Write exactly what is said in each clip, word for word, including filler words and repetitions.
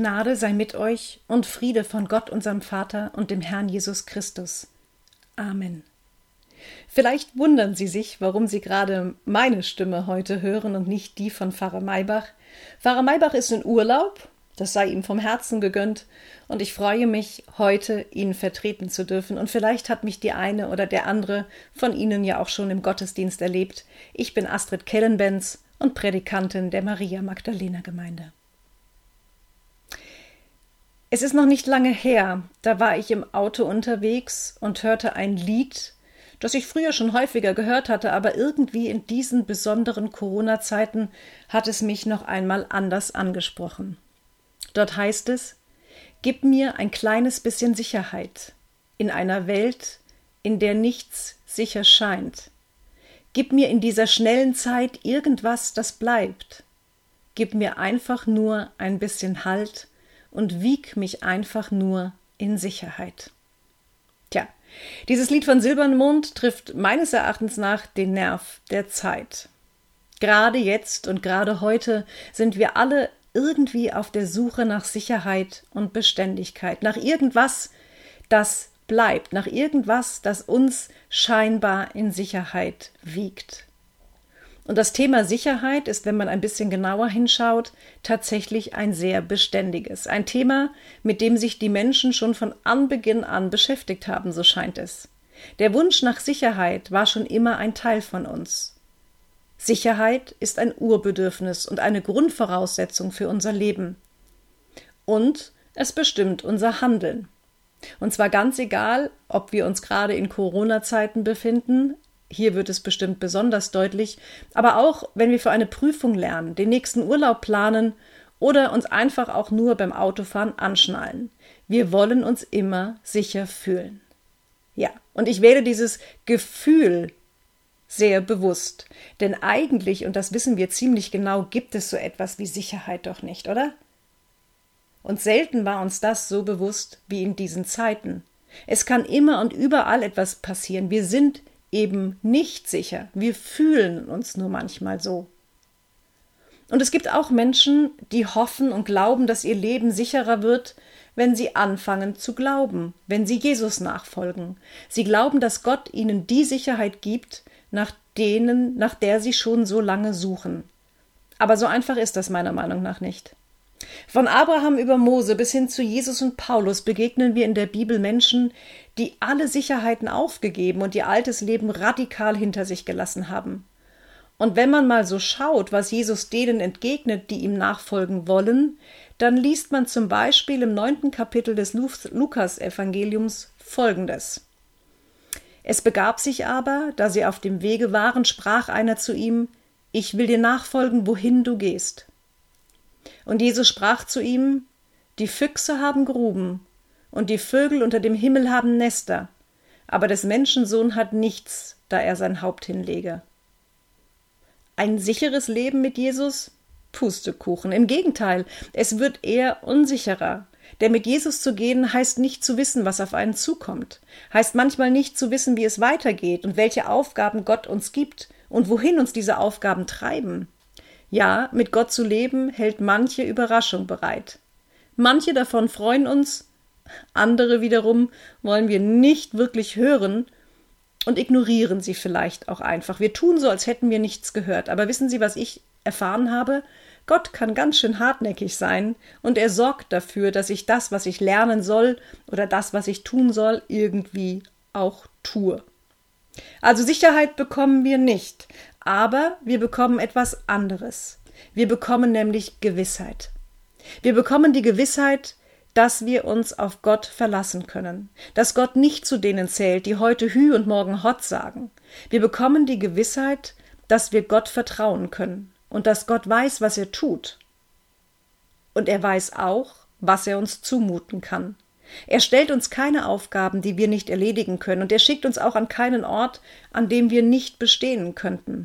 Gnade sei mit euch und Friede von Gott, unserem Vater und dem Herrn Jesus Christus. Amen. Vielleicht wundern Sie sich, warum Sie gerade meine Stimme heute hören und nicht die von Pfarrer Maybach. Pfarrer Maybach ist in Urlaub, das sei ihm vom Herzen gegönnt, und ich freue mich, heute ihn vertreten zu dürfen. Und vielleicht hat mich die eine oder der andere von Ihnen ja auch schon im Gottesdienst erlebt. Ich bin Astrid Kellenbenz und Predikantin der Maria-Magdalena-Gemeinde. Es ist noch nicht lange her, da war ich im Auto unterwegs und hörte ein Lied, das ich früher schon häufiger gehört hatte, aber irgendwie in diesen besonderen Corona-Zeiten hat es mich noch einmal anders angesprochen. Dort heißt es: Gib mir ein kleines bisschen Sicherheit in einer Welt, in der nichts sicher scheint. Gib mir in dieser schnellen Zeit irgendwas, das bleibt. Gib mir einfach nur ein bisschen Halt und wieg mich einfach nur in Sicherheit. Tja, dieses Lied von Silbermond trifft meines Erachtens nach den Nerv der Zeit. Gerade jetzt und gerade heute sind wir alle irgendwie auf der Suche nach Sicherheit und Beständigkeit, nach irgendwas, das bleibt, nach irgendwas, das uns scheinbar in Sicherheit wiegt. Und das Thema Sicherheit ist, wenn man ein bisschen genauer hinschaut, tatsächlich ein sehr beständiges. Ein Thema, mit dem sich die Menschen schon von Anbeginn an beschäftigt haben, so scheint es. Der Wunsch nach Sicherheit war schon immer ein Teil von uns. Sicherheit ist ein Urbedürfnis und eine Grundvoraussetzung für unser Leben. Und es bestimmt unser Handeln. Und zwar ganz egal, ob wir uns gerade in Corona-Zeiten befinden, hier wird es bestimmt besonders deutlich, aber auch, wenn wir für eine Prüfung lernen, den nächsten Urlaub planen oder uns einfach auch nur beim Autofahren anschnallen. Wir wollen uns immer sicher fühlen. Ja, und ich wähle dieses Gefühl sehr bewusst, denn eigentlich, und das wissen wir ziemlich genau, gibt es so etwas wie Sicherheit doch nicht, oder? Und selten war uns das so bewusst wie in diesen Zeiten. Es kann immer und überall etwas passieren. Wir sind eben nicht sicher. Wir fühlen uns nur manchmal so. Und es gibt auch Menschen, die hoffen und glauben, dass ihr Leben sicherer wird, wenn sie anfangen zu glauben, wenn sie Jesus nachfolgen. Sie glauben, dass Gott ihnen die Sicherheit gibt, nach denen, nach der sie schon so lange suchen. Aber so einfach ist das meiner Meinung nach nicht. Von Abraham über Mose bis hin zu Jesus und Paulus begegnen wir in der Bibel Menschen, die alle Sicherheiten aufgegeben und ihr altes Leben radikal hinter sich gelassen haben. Und wenn man mal so schaut, was Jesus denen entgegnet, die ihm nachfolgen wollen, dann liest man zum Beispiel im neunten Kapitel des Lukas-Evangeliums Folgendes. Es begab sich aber, da sie auf dem Wege waren, sprach einer zu ihm: Ich will dir nachfolgen, wohin du gehst. Und Jesus sprach zu ihm: Die Füchse haben Gruben, und die Vögel unter dem Himmel haben Nester, aber des Menschensohn hat nichts, da er sein Haupt hinlege. Ein sicheres Leben mit Jesus? Pustekuchen. Im Gegenteil, es wird eher unsicherer. Denn mit Jesus zu gehen, heißt nicht zu wissen, was auf einen zukommt. Heißt manchmal nicht zu wissen, wie es weitergeht und welche Aufgaben Gott uns gibt und wohin uns diese Aufgaben treiben. Ja, mit Gott zu leben, hält manche Überraschung bereit. Manche davon freuen uns, andere wiederum wollen wir nicht wirklich hören und ignorieren sie vielleicht auch einfach. Wir tun so, als hätten wir nichts gehört. Aber wissen Sie, was ich erfahren habe? Gott kann ganz schön hartnäckig sein und er sorgt dafür, dass ich das, was ich lernen soll oder das, was ich tun soll, irgendwie auch tue. Also Sicherheit bekommen wir nicht, aber wir bekommen etwas anderes. Wir bekommen nämlich Gewissheit. Wir bekommen die Gewissheit, dass wir uns auf Gott verlassen können, dass Gott nicht zu denen zählt, die heute Hü und morgen Hott sagen. Wir bekommen die Gewissheit, dass wir Gott vertrauen können und dass Gott weiß, was er tut. Und er weiß auch, was er uns zumuten kann. Er stellt uns keine Aufgaben, die wir nicht erledigen können, und er schickt uns auch an keinen Ort, an dem wir nicht bestehen könnten.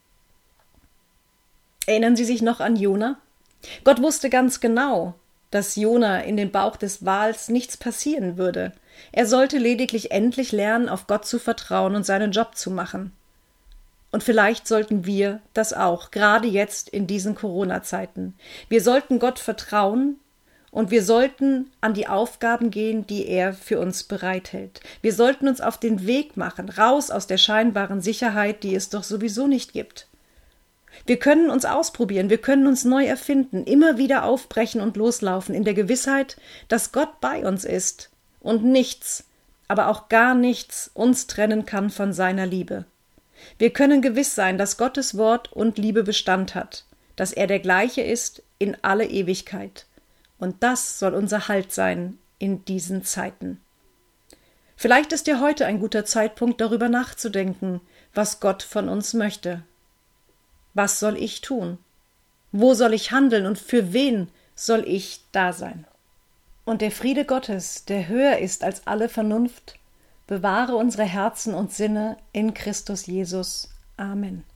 Erinnern Sie sich noch an Jona? Gott wusste ganz genau, dass Jona in dem Bauch des Wals nichts passieren würde. Er sollte lediglich endlich lernen, auf Gott zu vertrauen und seinen Job zu machen. Und vielleicht sollten wir das auch, gerade jetzt in diesen Corona-Zeiten. Wir sollten Gott vertrauen Und wir sollten an die Aufgaben gehen, die er für uns bereithält. Wir sollten uns auf den Weg machen, raus aus der scheinbaren Sicherheit, die es doch sowieso nicht gibt. Wir können uns ausprobieren, wir können uns neu erfinden, immer wieder aufbrechen und loslaufen, in der Gewissheit, dass Gott bei uns ist und nichts, aber auch gar nichts uns trennen kann von seiner Liebe. Wir können gewiss sein, dass Gottes Wort und Liebe Bestand hat, dass er der gleiche ist in alle Ewigkeit. Und das soll unser Halt sein in diesen Zeiten. Vielleicht ist ja heute ein guter Zeitpunkt, darüber nachzudenken, was Gott von uns möchte. Was soll ich tun? Wo soll ich handeln und für wen soll ich da sein? Und der Friede Gottes, der höher ist als alle Vernunft, bewahre unsere Herzen und Sinne in Christus Jesus. Amen.